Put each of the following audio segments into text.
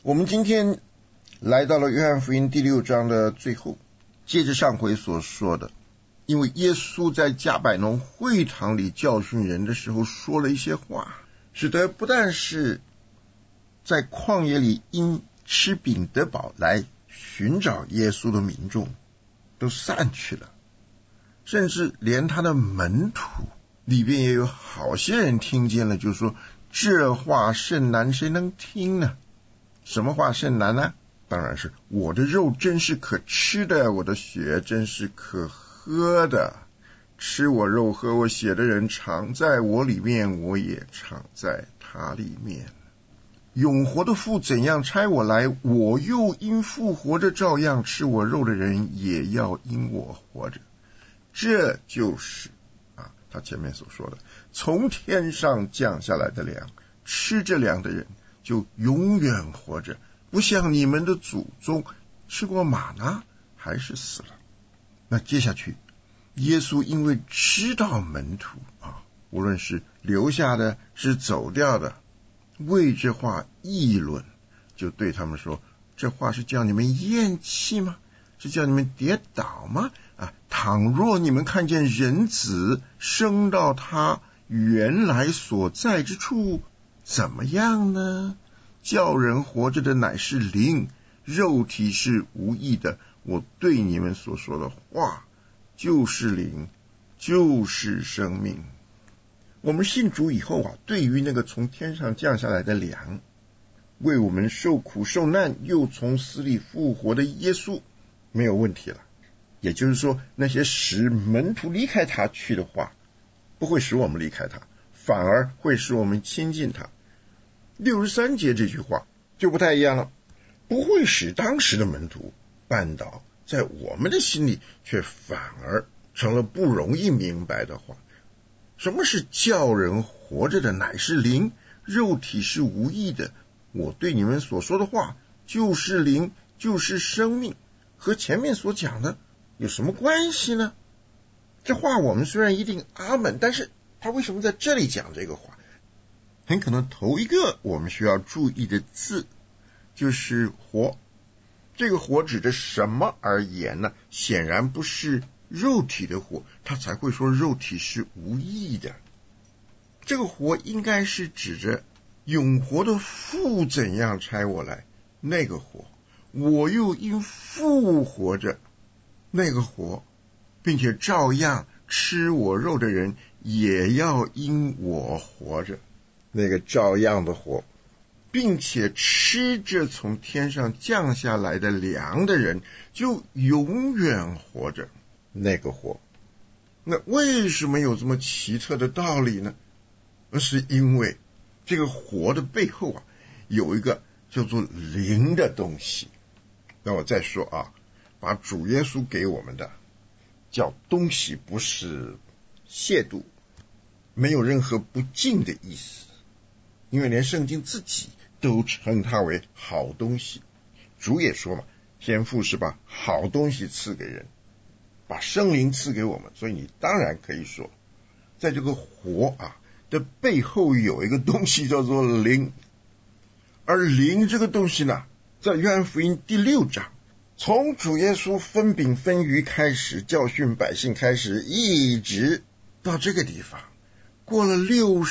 我们今天来到了约翰福音第6章的最后，接着上回所说的，因为耶稣在加百农会堂里教训人的时候说了一些话，使得不但是在旷野里因吃饼得饱来寻找耶稣的民众都散去了，甚至连他的门徒里边也有好些人听见了，就说这话甚难，谁能听呢？什么话甚难呢？当然是我的肉真是可吃的，我的血真是可喝的。吃我肉喝我血的人常在我里面，我也常在他里面。永活的父怎样差我来，我又因父活着，照样吃我肉的人也要因我活着。这就是他前面所说的从天上降下来的粮，吃这粮的人就永远活着，不像你们的祖宗吃过玛拿还是死了。那接下去耶稣因为知道门徒无论是留下的是走掉的，为这话议论，就对他们说，这话是叫你们厌弃吗？是叫你们跌倒吗？倘若你们看见人子升到他原来所在之处，怎么样呢？叫人活着的乃是灵，肉体是无益的。我对你们所说的话就是灵，就是生命。我们信主以后对于那个从天上降下来的粮，为我们受苦受难又从死里复活的耶稣没有问题了。也就是说，那些使门徒离开他去的话，不会使我们离开他，反而会使我们亲近他。63节这句话就不太一样了，不会使当时的门徒绊倒，在我们的心里却反而成了不容易明白的话。什么是叫人活着的乃是灵，肉体是无益的？我对你们所说的话就是灵，就是生命，和前面所讲的有什么关系呢？这话我们虽然一定阿们，但是他为什么在这里讲这个话？很可能头一个我们需要注意的字就是活。这个活指着什么而言呢？显然不是肉体的活，他才会说肉体是无益的。这个活应该是指着永活的父怎样差我来，那个活，我又因父活着，那个活，并且照样吃我肉的人也要因我活着，那个照样的活，并且吃着从天上降下来的粮的人就永远活着，那个活。那为什么有这么奇特的道理呢？那是因为这个活的背后有一个叫做灵的东西。那我再说把主耶稣给我们的叫东西，不是亵渎，没有任何不敬的意思，因为连圣经自己都称它为好东西。主也说嘛，天父是把好东西赐给人，把圣灵赐给我们，所以你当然可以说，在这个活的背后有一个东西叫做灵。而灵这个东西呢，在约翰福音第6章，从主耶稣分饼分鱼开始，教训百姓开始，一直到这个地方，过了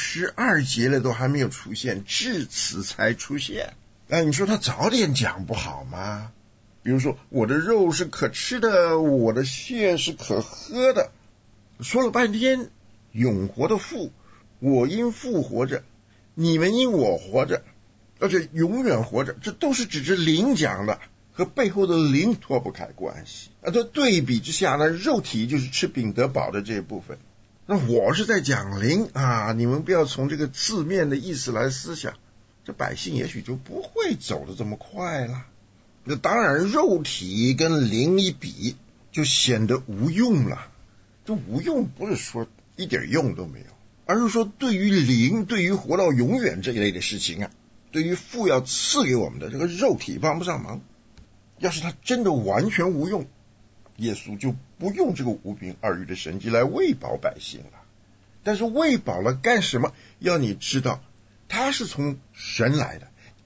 62节了，都还没有出现，至此才出现。你说他早点讲不好吗？比如说，我的肉是可吃的，我的血是可喝的，说了半天永活的父，我因父活着，你们因我活着，而且永远活着，这都是指着灵讲的，和背后的灵脱不开关系。这对比之下呢，肉体就是吃饼得饱的这一部分，那我是在讲灵你们不要从这个字面的意思来思想，这百姓也许就不会走得这么快了。那当然肉体跟灵一比就显得无用了。这无用不是说一点用都没有，而是说对于灵，对于活到永远这一类的事情对于父要赐给我们的这个肉体帮不上忙。要是他真的完全无用，耶稣就不用这个5饼2鱼的神迹来喂饱百姓了。但是喂饱了干什么？要你知道他是从神来的，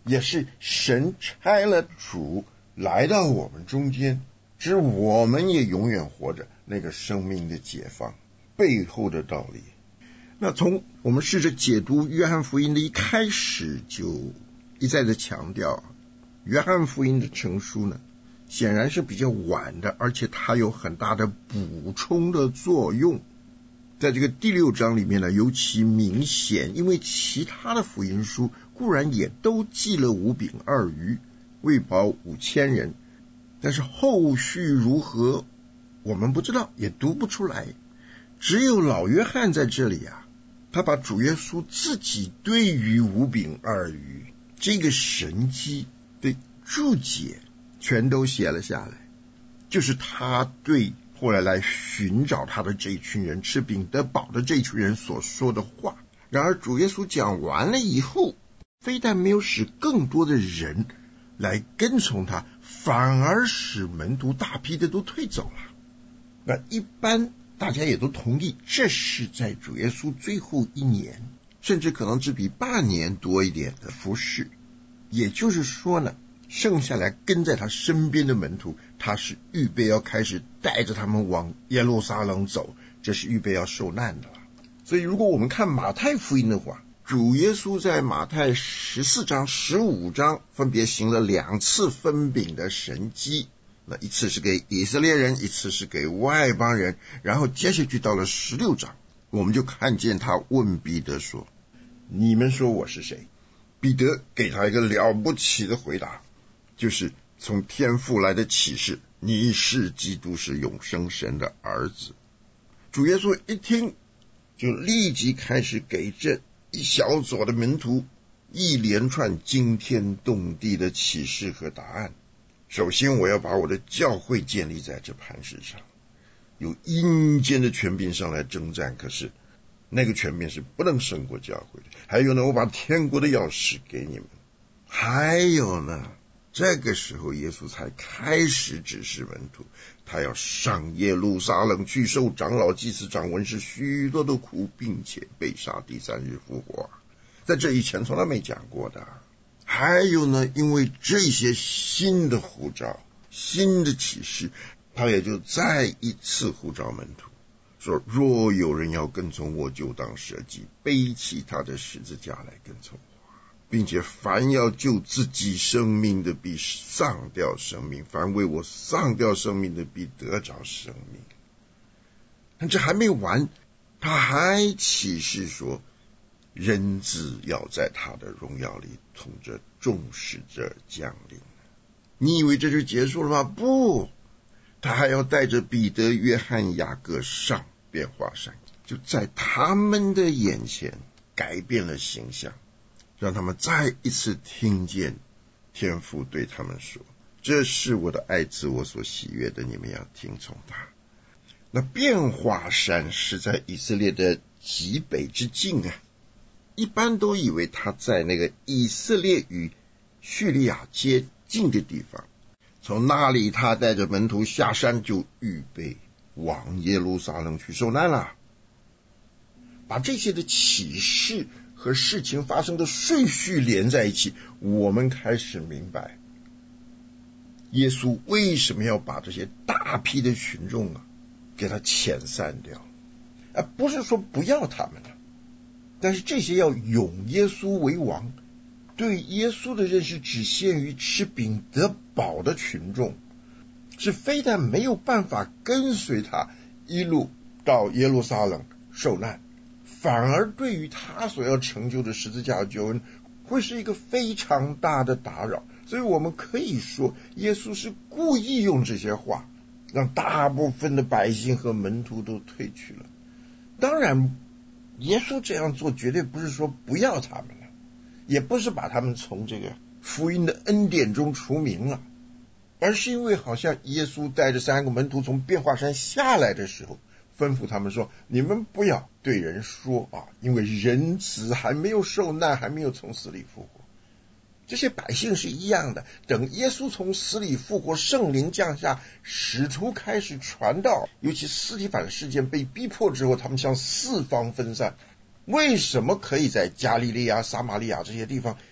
也是神差了主来到我们中间，使我们也永远活着那个生命的解放背后的道理。那从我们试着解读约翰福音的一开始，就一再的强调，约翰福音的成书呢，显然是比较晚的，而且它有很大的补充的作用。在这个第6章里面呢，尤其明显，因为其他的福音书固然也都记了5饼2鱼，喂饱5000人，但是后续如何我们不知道，也读不出来。只有老约翰在这里啊，他把主耶稣自己对于5饼2鱼这个神迹的注解全都写了下来，就是他对后来寻找他的这一群人，吃饼得饱的这一群人所说的话。然而主耶稣讲完了以后，非但没有使更多的人来跟从他，反而使门徒大批的都退走了。那一般大家也都同意，这是在主耶稣最后1年，甚至可能只比半年多一点的服事。也就是说呢，剩下来跟在他身边的门徒，他是预备要开始带着他们往耶路撒冷走，这是预备要受难的了。所以如果我们看马太福音的话，主耶稣在马太14章15章分别行了2次分饼的神迹，那一次是给以色列人，一次是给外邦人。然后接下去到了16章，我们就看见他问彼得说，你们说我是谁？彼得给他一个了不起的回答，就是从天父来的启示，你是基督，是永生神的儿子。主耶稣一听，就立即开始给这一小撮的门徒一连串惊天动地的启示和答案。首先我要把我的教会建立在这磐石上，有阴间的权柄上来征战，可是那个权柄是不能胜过教会的。还有呢，我把天国的钥匙给你们。还有呢，这个时候耶稣才开始指示门徒，他要上耶路撒冷去受长老、祭司长、文士许多的苦，并且被杀，第3日复活。在这以前从来没讲过的。还有呢，因为这些新的呼召、新的启示，他也就再一次呼召门徒说，若有人要跟从我，就当舍己，背起他的十字架来跟从我，并且凡要救自己生命的，必丧掉生命；凡为我丧掉生命的，必得着生命。但这还没完，他还启示说，人子要在他的荣耀里同着众使者降临。你以为这就结束了吗？不，他还要带着彼得、约翰、雅各上变化山，就在他们的眼前改变了形象，让他们再一次听见天父对他们说，这是我的爱子，我所喜悦的，你们要听从他。那变化山是在以色列的极北之境啊，一般都以为他在那个以色列与叙利亚接近的地方。从那里他带着门徒下山，就预备往耶路撒冷去受难了。把这些的启示和事情发生的顺序连在一起，我们开始明白耶稣为什么要把这些大批的群众给他遣散掉。不是说不要他们了，但是这些要拥耶稣为王，对耶稣的认识只限于吃饼得饱的群众，是非但没有办法跟随他一路到耶路撒冷受难，反而对于他所要成就的十字架救恩会是一个非常大的打扰。所以我们可以说，耶稣是故意用这些话让大部分的百姓和门徒都退去了。当然耶稣这样做绝对不是说不要他们了，也不是把他们从这个福音的恩典中除名了，而是因为好像耶稣带着3个门徒从变化山下来的时候，吩咐他们说，你们不要对人说因为人子还没有受难，还没有从死里复活。这些百姓是一样的，等耶稣从死里复活，圣灵降下，使徒开始传道，尤其司提反事件被逼迫之后，他们向4方分散。为什么可以在加利利亚、撒玛利亚这些地方？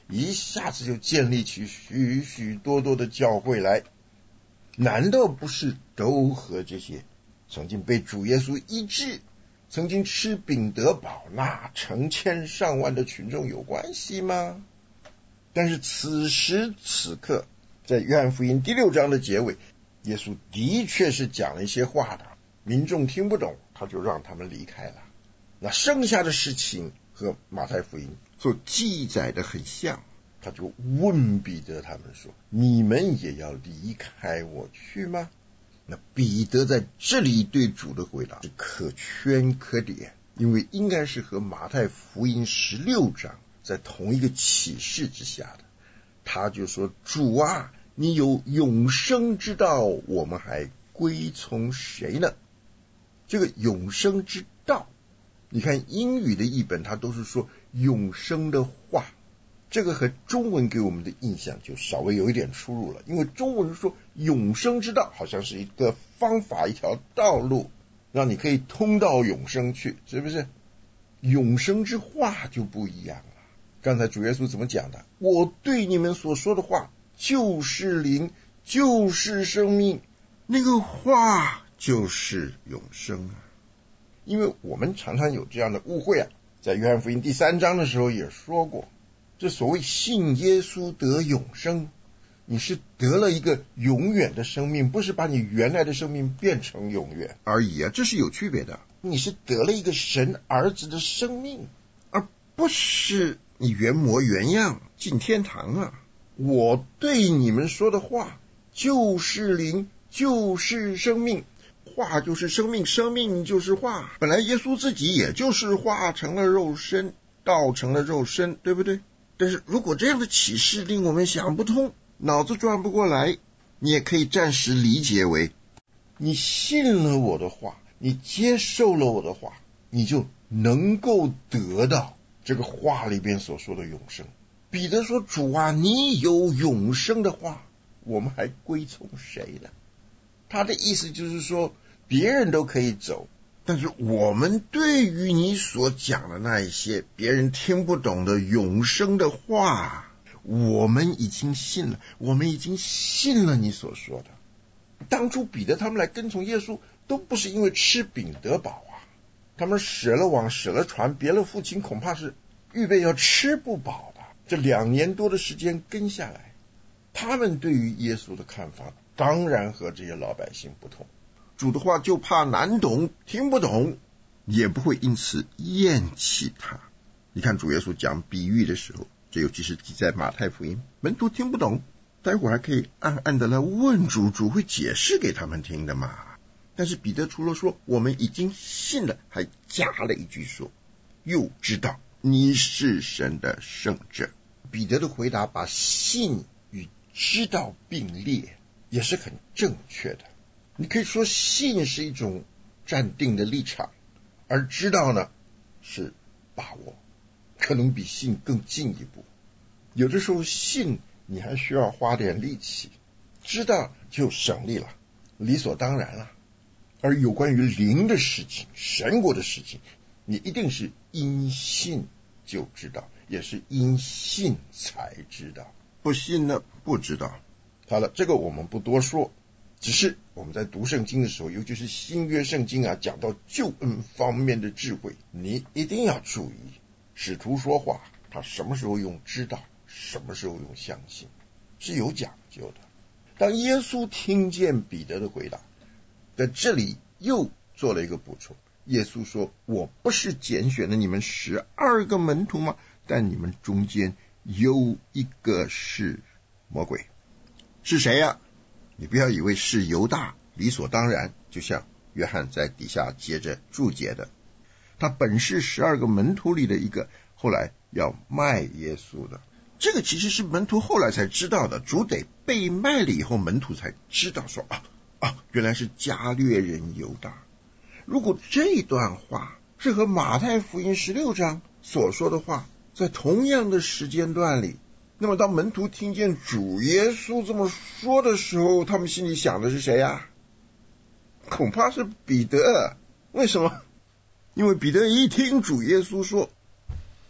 一下子就建立起许许多多的教会来。难道不是都和这些曾经被主耶稣医治，曾经吃饼得饱那成千上万的群众有关系吗？但是此时此刻，在约翰福音第6章的结尾，耶稣的确是讲了一些话的，民众听不懂，他就让他们离开了。那剩下的事情和马太福音所记载的很像，他就问彼得他们说，你们也要离开我去吗？那彼得在这里对主的回答是可圈可点，因为应该是和马太福音16章在同一个启示之下的。他就说，主啊，你有永生之道，我们还归从谁呢？这个永生之道，你看英语的译本它都是说永生的话，这个和中文给我们的印象就稍微有一点出入了。因为中文说永生之道好像是一个方法，一条道路，让你可以通到永生去，是不是？永生之话就不一样了。刚才主耶稣怎么讲的？我对你们所说的话就是灵，就是生命，那个话就是永生啊。因为我们常常有这样的误会啊，在约翰福音第3章的时候也说过，这所谓信耶稣得永生，你是得了一个永远的生命，不是把你原来的生命变成永远而已啊，这是有区别的。你是得了一个神儿子的生命，而不是你原模原样进天堂啊。我对你们说的话就是灵，就是生命，话就是生命，生命就是话。本来耶稣自己也就是话成了肉身，道成了肉身，对不对？但是如果这样的启示令我们想不通，脑子转不过来，你也可以暂时理解为，你信了我的话，你接受了我的话，你就能够得到这个话里边所说的永生。彼得说，主啊，你有永生的话，我们还归从谁呢？他的意思就是说，别人都可以走，但是我们对于你所讲的那一些别人听不懂的永生的话，我们已经信了，我们已经信了你所说的。当初彼得他们来跟从耶稣，都不是因为吃饼得饱啊，他们舍了网，舍了船，别了父亲，恐怕是预备要吃不饱的。这2年多的时间跟下来，他们对于耶稣的看法当然和这些老百姓不同。主的话就怕难懂，听不懂，也不会因此厌弃他。你看主耶稣讲比喻的时候，这尤其是记在马太福音，门徒听不懂，待会儿还可以暗暗的来问主，主会解释给他们听的嘛。但是彼得除了说我们已经信了，还加了一句说，又知道你是神的圣者。彼得的回答把信与知道并列，也是很正确的。你可以说信是一种站定的立场，而知道呢是把握，可能比信更进一步。有的时候信你还需要花点力气，知道就省力了，理所当然了。而有关于灵的事情，神国的事情，你一定是因信就知道，也是因信才知道，不信呢不知道。好了，这个我们不多说，只是我们在读圣经的时候，尤其是新约圣经啊，讲到救恩方面的智慧，你一定要注意，使徒说话他什么时候用知道，什么时候用相信，是有讲究的。当耶稣听见彼得的回答，在这里又做了一个补充，耶稣说，我不是拣选了你们12个门徒吗？但你们中间有一个是魔鬼。是谁呀？你不要以为是犹大，理所当然，就像约翰在底下接着注解的，他本是12个门徒里的一个，后来要卖耶稣的。这个其实是门徒后来才知道的，主得被卖了以后，门徒才知道说原来是加略人犹大。如果这段话是和马太福音16章所说的话在同样的时间段里，那么当门徒听见主耶稣这么说的时候，他们心里想的是谁呀？恐怕是彼得。为什么？因为彼得一听主耶稣说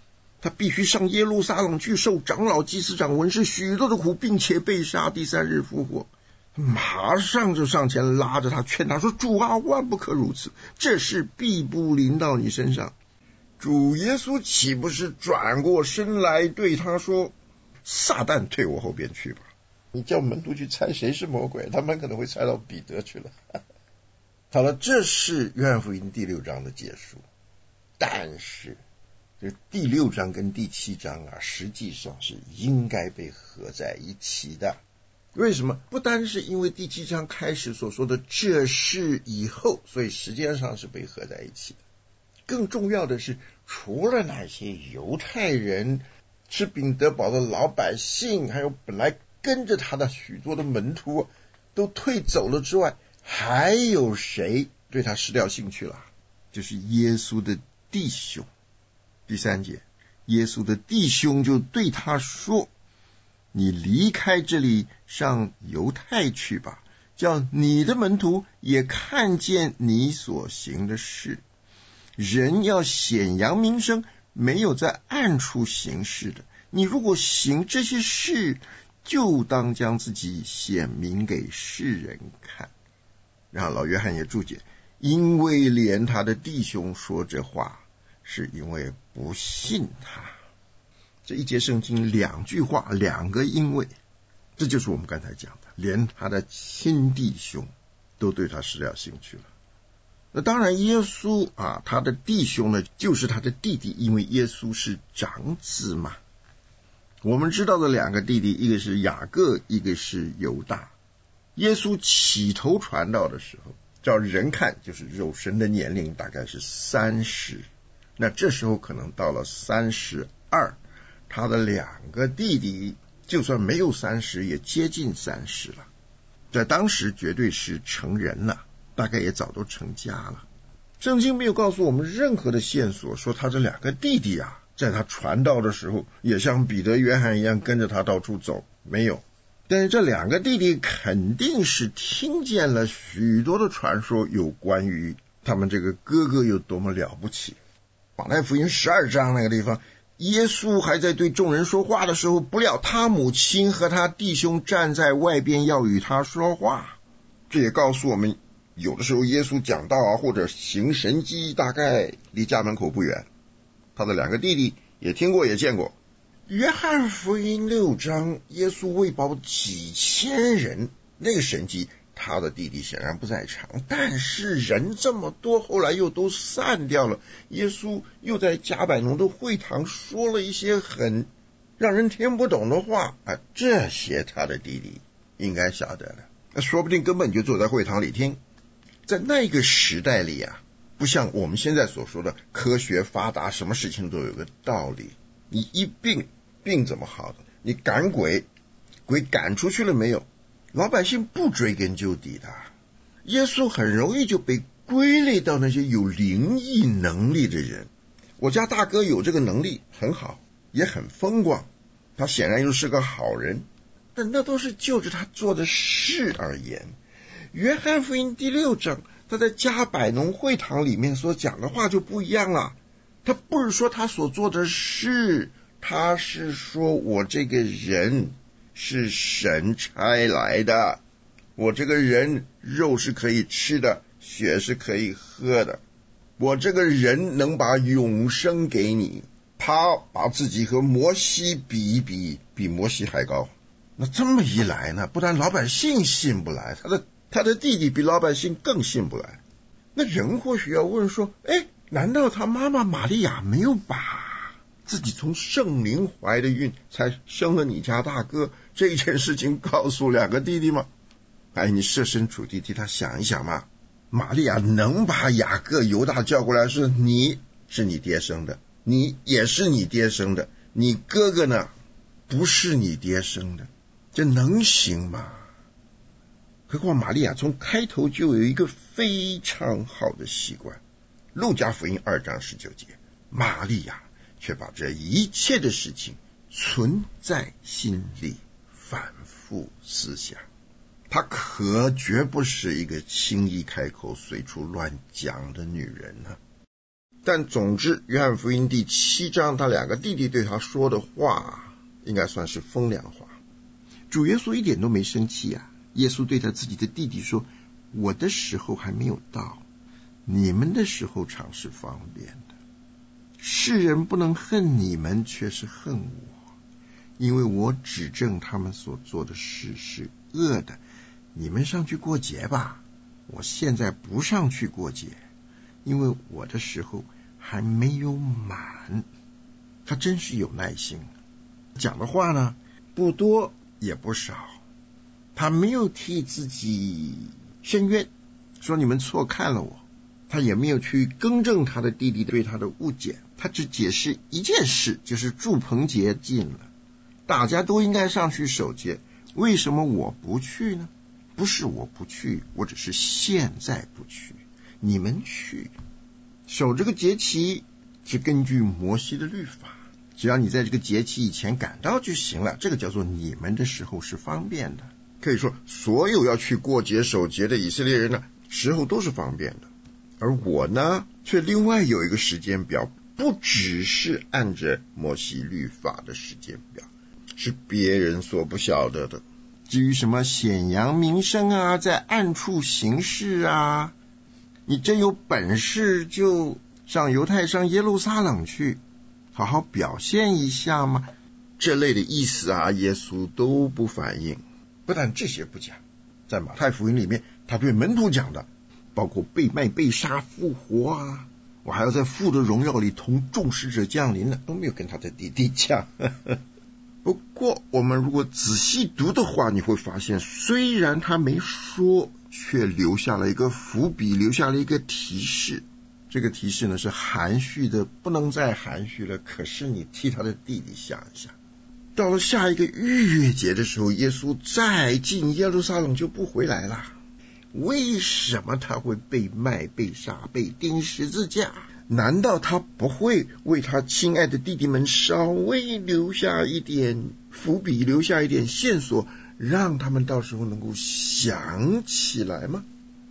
他必须上耶路撒冷去受长老、祭司长、文士许多的苦，并且被杀，第3日复活。马上就上前拉着他，劝他说：主啊，万不可如此，这事必不临到你身上。主耶稣岂不是转过身来对他说：撒旦退我后边去吧。你叫门徒去猜谁是魔鬼，他们可能会猜到彼得去了。好了，这是约翰福音第6章的结束。但是这第6章跟第7章实际上是应该被合在一起的。为什么？不单是因为第7章开始所说的这事以后，所以时间上是被合在一起的。更重要的是，除了那些犹太人、吃饼得饱的老百姓，还有本来跟着他的许多的门徒都退走了之外，还有谁对他失掉兴趣了？就是耶稣的弟兄。第3节，耶稣的弟兄就对他说：你离开这里，上犹太去吧，叫你的门徒也看见你所行的事。人要显扬名声，没有在暗处行事的。你如果行这些事，就当将自己显明给世人看。然后老约翰也注解，因为连他的弟兄说这话，是因为不信他。这一节圣经2句话，2个因为，这就是我们刚才讲的，连他的亲弟兄都对他失了兴趣了。那当然耶稣他的弟兄呢，就是他的弟弟，因为耶稣是长子嘛。我们知道的2个弟弟，一个是雅各，一个是犹大。耶稣起头传道的时候，照人看就是肉身的年龄大概是30，那这时候可能到了32，他的2个弟弟就算没有30，也接近30了，在当时绝对是成人了，大概也早都成家了。圣经没有告诉我们任何的线索，说他这2个弟弟在他传道的时候也像彼得、约翰一样跟着他到处走，没有。但是这2个弟弟肯定是听见了许多的传说，有关于他们这个哥哥有多么了不起。马太福音12章那个地方，耶稣还在对众人说话的时候，不料他母亲和他弟兄站在外边要与他说话。这也告诉我们，有的时候耶稣讲道或者行神迹，大概离家门口不远，他的2个弟弟也听过也见过。约翰福音6章，耶稣喂饱几千人，那个神迹他的弟弟显然不在场，但是人这么多，后来又都散掉了。耶稣又在迦百农的会堂说了一些很让人听不懂的话这些他的弟弟应该晓得了，说不定根本就坐在会堂里听。在那个时代里不像我们现在所说的科学发达，什么事情都有个道理。你一病怎么好的？你赶鬼赶出去了没有？老百姓不追根究底的。耶稣很容易就被归类到那些有灵异能力的人。我家大哥有这个能力，很好，也很风光，他显然又是个好人，但那都是就着他做的事而言。约翰福音第6章，他在迦百农会堂里面所讲的话就不一样了。他不是说他所做的事，他是说我这个人是神差来的，我这个人肉是可以吃的，血是可以喝的，我这个人能把永生给你。他把自己和摩西比一比，比摩西还高。那这么一来呢，不但老百姓信不来，他的弟弟比老百姓更信不来。那人或许要问说，难道他妈妈玛利亚没有把自己从圣灵怀的孕才生了你家大哥这件事情告诉2个弟弟吗？你设身处地替他想一想嘛。玛利亚能把雅各、犹大叫过来说，你是你爹生的，你也是你爹生的，你哥哥呢不是你爹生的，这能行吗？何况玛利亚从开头就有一个非常好的习惯。路加福音2章19节，玛利亚却把这一切的事情存在心里，反复思想。她可绝不是一个轻易开口随处乱讲的女人呢。 但总之约翰福音第7章他两个弟弟对他说的话应该算是风凉话。主耶稣一点都没生气啊，耶稣对他自己的弟弟说，我的时候还没有到，你们的时候常是方便的。世人不能恨你们，却是恨我，因为我指证他们所做的事是恶的。你们上去过节吧，我现在不上去过节，因为我的时候还没有满。他真是有耐心，讲的话呢不多也不少，他没有替自己申冤，说你们错看了我，他也没有去更正他的弟弟对他的误解，他只解释一件事，就是住棚节近了，大家都应该上去守节，为什么我不去呢？不是我不去，我只是现在不去，你们去。守这个节期是根据摩西的律法，只要你在这个节期以前赶到就行了，这个叫做你们的时候是方便的。可以说所有要去过节守节的以色列人呢，时候都是方便的，而我呢却另外有一个时间表，不只是按着摩西律法的时间表，是别人所不晓得的。至于什么显扬名声啊，在暗处行事啊，你真有本事就上犹太上耶路撒冷去好好表现一下嘛，这类的意思啊，耶稣都不反应。不但这些不讲，在马太福音里面他对门徒讲的，包括被卖被杀复活啊，我还要在父的荣耀里同众使者降临呢，都没有跟他的弟弟讲。不过我们如果仔细读的话，你会发现虽然他没说，却留下了一个伏笔，留下了一个提示。这个提示呢是含蓄的不能再含蓄了，可是你替他的弟弟想一想，到了下一个逾越节的时候，耶稣再进耶路撒冷就不回来了。为什么他会被卖被杀被钉十字架？难道他不会为他亲爱的弟弟们稍微留下一点伏笔，留下一点线索，让他们到时候能够想起来吗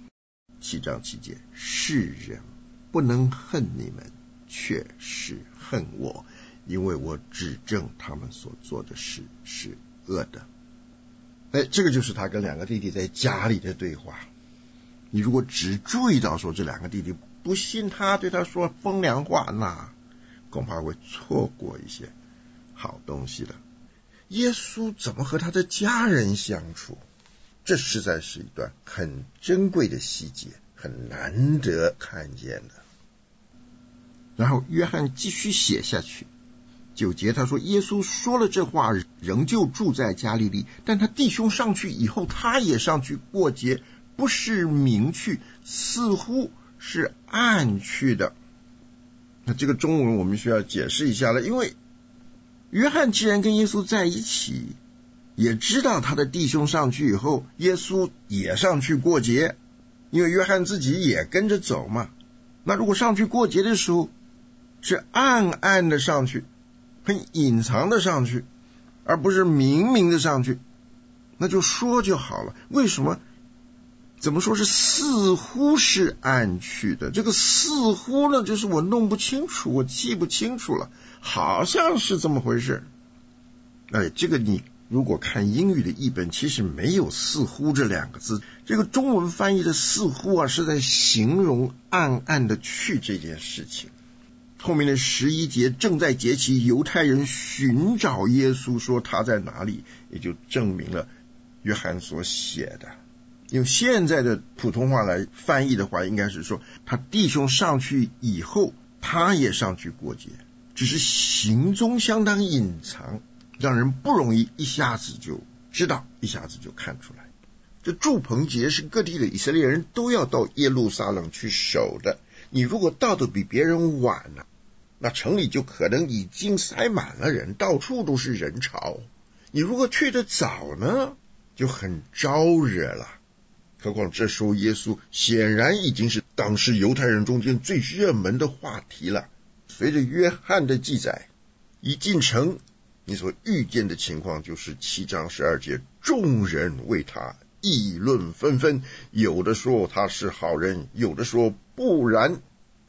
？7章7节，世人不能恨你们，却是恨我，因为我指证他们所做的事是恶的。这个就是他跟两个弟弟在家里的对话。你如果只注意到说这两个弟弟不信他对他说风凉话，那恐怕会错过一些好东西的。耶稣怎么和他的家人相处，这实在是一段很珍贵的细节，很难得看见的。然后约翰继续写下去，9节他说，耶稣说了这话，仍旧住在加利利，但他弟兄上去以后，他也上去过节，不是明去，似乎是暗去的。那这个中文我们需要解释一下了，因为约翰既然跟耶稣在一起，也知道他的弟兄上去以后，耶稣也上去过节，因为约翰自己也跟着走嘛。那如果上去过节的时候是暗暗的上去，很隐藏的上去，而不是明明的上去，那就说就好了。为什么怎么说是似乎是暗去的？这个似乎呢，就是我弄不清楚，我记不清楚了，好像是这么回事。这个你如果看英语的译本，其实没有似乎这两个字，这个中文翻译的似乎啊，是在形容暗暗的去这件事情。后面的11节，正在节期，犹太人寻找耶稣，说他在哪里，也就证明了约翰所写的。用现在的普通话来翻译的话，应该是说他弟兄上去以后，他也上去过节，只是行踪相当隐藏，让人不容易一下子就知道，一下子就看出来。这住棚节是各地的以色列人都要到耶路撒冷去守的，你如果到的比别人晚了，那城里就可能已经塞满了人，到处都是人潮。你如果去得早呢，就很招惹了。何况这时候耶稣显然已经是当时犹太人中间最热门的话题了。随着约翰的记载，一进城，你所遇见的情况就是7章12节，众人为他议论纷纷，有的说他是好人，有的说不然。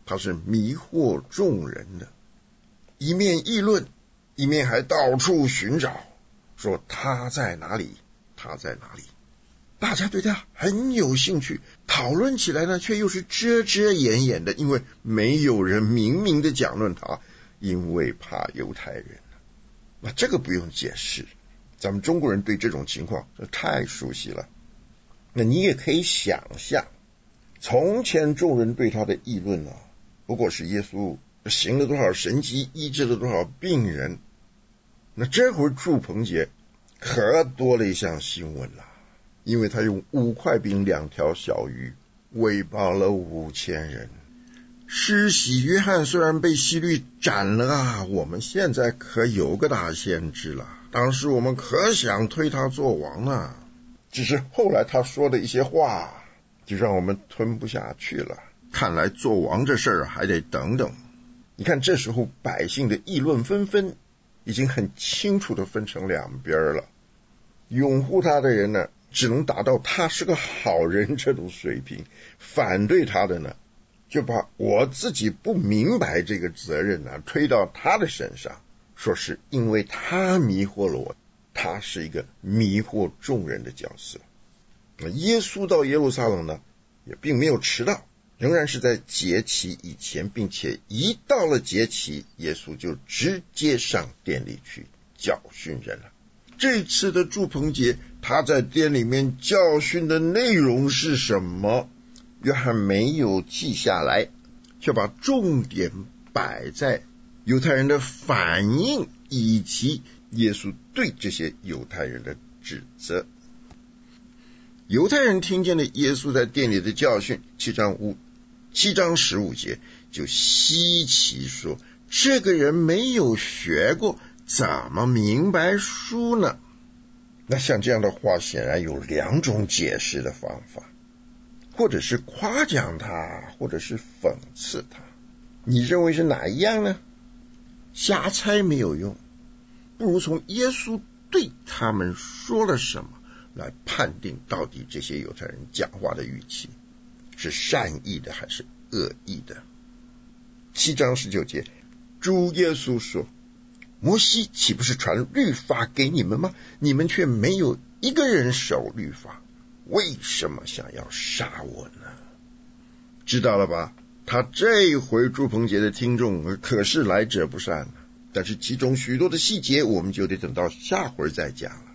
他是迷惑众人的，一面议论，一面还到处寻找，说他在哪里，他在哪里。大家对他很有兴趣，讨论起来呢，却又是遮遮掩掩的，因为没有人明明的讲论他，因为怕犹太人。那这个不用解释，咱们中国人对这种情况太熟悉了。那你也可以想象，从前众人对他的议论不过是耶稣行了多少神迹，医治了多少病人。那这会儿住棚节可多了一项新闻了，因为他用5块饼2条小鱼喂饱了5000人。施洗约翰虽然被希律斩了我们现在可有个大先知了，当时我们可想推他做王了，只是后来他说的一些话就让我们吞不下去了，看来做王这事儿还得等等。你看这时候百姓的议论纷纷，已经很清楚的分成两边了。拥护他的人呢，只能达到他是个好人这种水平，反对他的呢，就把我自己不明白这个责任推到他的身上，说是因为他迷惑了我，他是一个迷惑众人的角色。耶稣到耶路撒冷呢，也并没有迟到，仍然是在节期以前，并且一到了节期，耶稣就直接上殿里去教训人了。这次的住棚节，他在殿里面教训的内容是什么？约翰没有记下来，却把重点摆在犹太人的反应以及耶稣对这些犹太人的指责。犹太人听见了耶稣在殿里的教训，7章15节就稀奇说，这个人没有学过，怎么明白书呢？那像这样的话显然有2种解释的方法，或者是夸奖他，或者是讽刺他。你认为是哪一样呢？瞎猜没有用，不如从耶稣对他们说了什么来判定到底这些犹太人讲话的语气是善意的还是恶意的。7章19节，主耶稣说，摩西岂不是传律法给你们吗？你们却没有一个人守律法，为什么想要杀我呢？知道了吧？他这一回住棚节的听众可是来者不善，但是其中许多的细节我们就得等到下回再讲了。